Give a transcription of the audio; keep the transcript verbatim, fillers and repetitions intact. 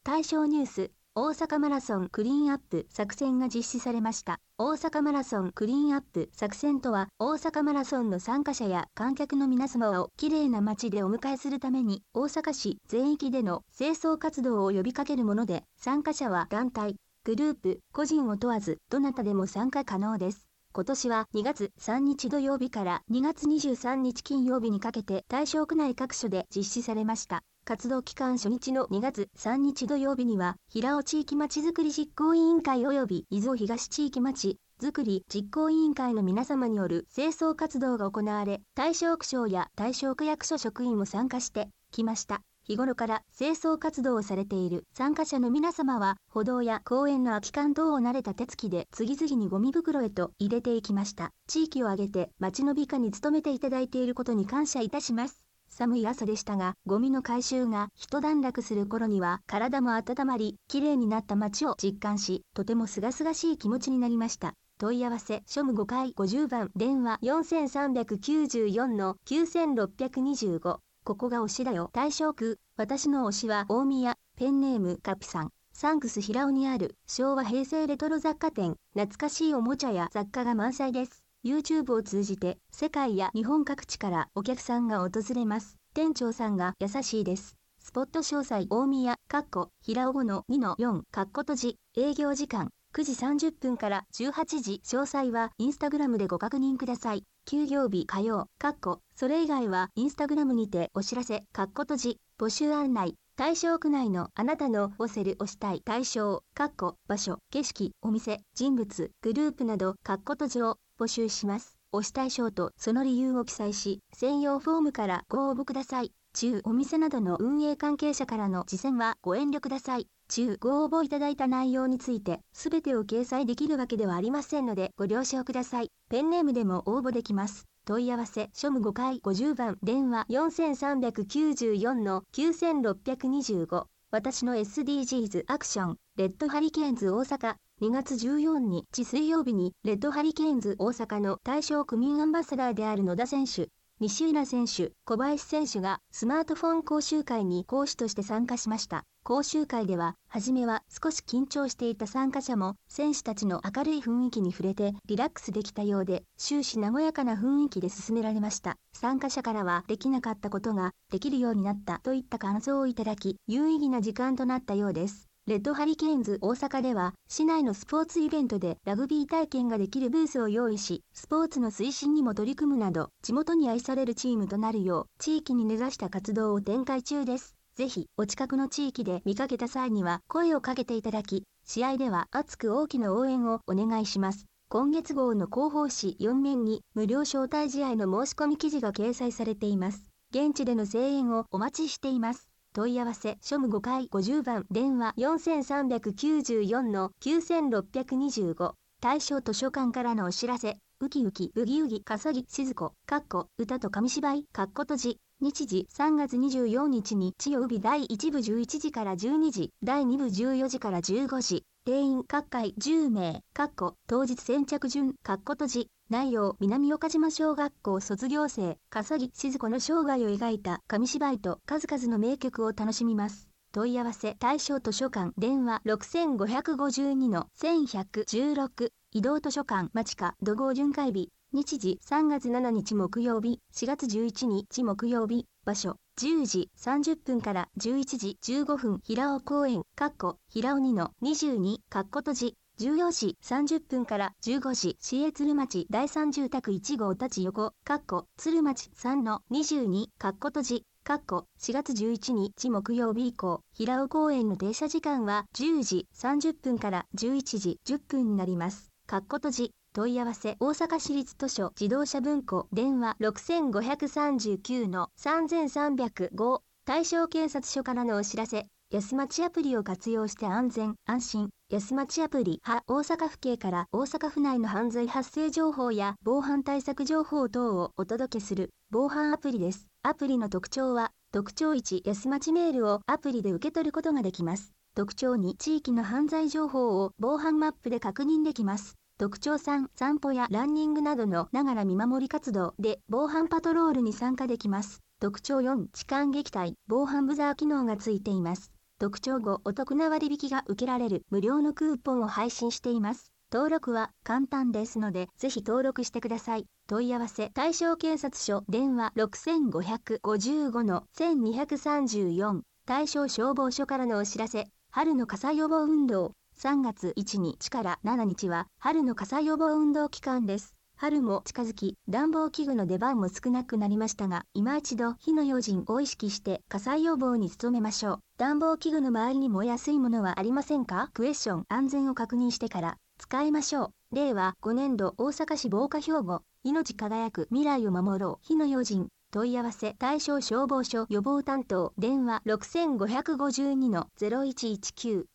対象ニュース、大阪マラソンクリーンアップ作戦が実施されました。大阪マラソンクリーンアップ作戦とは、大阪マラソンの参加者や観客の皆様をきれいな街でお迎えするために、大阪市全域での清掃活動を呼びかけるもので、参加者は団体、グループ、個人を問わず、どなたでも参加可能です。今年はにがつさんにち土曜日からにがつにじゅうさんにち金曜日にかけて対象区内各所で実施されました。活動期間初日のにがつさんにち土曜日には、平尾地域まちづくり実行委員会及び伊豆東地域まちづくり実行委員会の皆様による清掃活動が行われ、対象区長や対象区役所職員も参加してきました。日頃から清掃活動をされている参加者の皆様は、歩道や公園の空き缶等を慣れた手つきで次々にゴミ袋へと入れていきました。地域を挙げて街の美化に努めていただいていることに感謝いたします。寒い朝でしたが、ゴミの回収が一段落する頃には体も温まり、綺麗になった街を実感し、とても清々しい気持ちになりました。問い合わせ、庶務ごかいごじゅうばん、電話 よんさんきゅうよんのきゅうろくにご。ここが推しだよ。対象区、私の推しは大宮、ペンネームカピさん。サンクス平尾にある昭和平成レトロ雑貨店、懐かしいおもちゃや雑貨が満載です。YouTube を通じて世界や日本各地からお客さんが訪れます。店長さんが優しいです。スポット詳細大宮、かっこ平尾ごのにのよん、かっこ閉じ、営業時間くじさんじゅっぷんからじゅうはちじ、詳細はインスタグラムでご確認ください。休業日火曜、かっこそれ以外はインスタグラムにてお知らせ、かっこ閉じ、募集案内。対象区内のあなたの推せる推したい対象、かっこ場所、景色、お店、人物、グループなど、かっこ閉じを募集します。推し対象とその理由を記載し、専用フォームからご応募ください。中お店などの運営関係者からの事前はご遠慮ください。中ご応募いただいた内容について、すべてを掲載できるわけではありませんので、ご了承ください。ペンネームでも応募できます。問い合わせ、庶務ごかいごじゅうばん、電話 よんさんきゅうよんのきゅうろくにご。私の エスディージーズ アクション、レッドハリケーンズ大阪。にがつじゅうよっか日水曜日に、レッドハリケーンズ大阪の対象区民アンバサダーである野田選手、西浦選手、小林選手がスマートフォン講習会に講師として参加しました。講習会では、初めは少し緊張していた参加者も、選手たちの明るい雰囲気に触れてリラックスできたようで、終始和やかな雰囲気で進められました。参加者からは、できなかったことができるようになったといった感想をいただき、有意義な時間となったようです。レッドハリケーンズ大阪では、市内のスポーツイベントでラグビー体験ができるブースを用意し、スポーツの推進にも取り組むなど、地元に愛されるチームとなるよう、地域に根ざした活動を展開中です。ぜひ、お近くの地域で見かけた際には、声をかけていただき、試合では熱く大きな応援をお願いします。今月号の広報誌よんめんに、無料招待試合の申し込み記事が掲載されています。現地での声援をお待ちしています。問い合わせ、庶務ごかいごじゅうばん、電話 よんさんきゅうよんのきゅうろくにご。対象図書館からのお知らせ、ウキウキ、ブギウギ、かさぎ、しずこ、かっこ、歌と紙芝居、かっこ閉じ。日時さんがつにじゅうよっか日にち曜日だいいちぶじゅういちじからじゅうにじ、だいにぶじゅうよじからじゅうごじ。定員各回じゅうめい、かっこ、当日先着順、かっこ閉じ。内容、南岡島小学校卒業生、笠木静子の生涯を描いた紙芝居と数々の名曲を楽しみます。問い合わせ、対象図書館、電話ろくごごにのせんひゃくじゅうろく、移動図書館、まちか、土号巡回日、日時さんがつついたち木曜日、しがつじゅういちにち木曜日、場所、じゅうじさんじゅっぷんからじゅういちじじゅうごふん、平尾公園、かっこ、平尾にのにじゅうに、かっこ閉じ。じゅうよじさんじゅっぷんからじゅうごじ、市営鶴町だいさん住宅いち号立ち横、かっこ、鶴町さんのにじゅうに、かっこ閉じ、かっこ、しがつじゅういちにち木曜日以降、平尾公園の停車時間はじゅうじさんじゅっぷんからじゅういちじじゅっぷんになります。かっこ閉じ。問い合わせ、大阪市立図書自動車文庫、電話ろくごさんきゅうのさんさんぜろご。対象警察署からのお知らせ、安町アプリを活用して安全、安心。安町アプリは大阪府警から大阪府内の犯罪発生情報や防犯対策情報等をお届けする防犯アプリです。アプリの特徴は、特徴いち、安町メールをアプリで受け取ることができます。特徴に、地域の犯罪情報を防犯マップで確認できます。特徴さん、散歩やランニングなどのながら見守り活動で防犯パトロールに参加できます。特徴よん、痴漢撃退、防犯ブザー機能がついています。 特徴後お得な割引が受けられる無料のクーポンを配信しています。登録は簡単ですので、ぜひ登録してください。問い合わせ、大正警察署、電話 ろくごごごのせんにひゃくさんじゅうよん、大正消防署からのお知らせ、春の火災予防運動、さんがついちにちからしちにちは、春の火災予防運動期間です。春も近づき、暖房器具の出番も少なくなりましたが、今一度火の用心を意識して火災予防に努めましょう。暖房器具の周りに燃えやすいものはありませんか？クエスチョン、安全を確認してから使いましょう。れいわごねんど大阪市防火標語、命輝く未来を守ろう。火の用心。問い合わせ、大正消防署予防担当、電話 ろくごごにのぜろいちいちきゅう。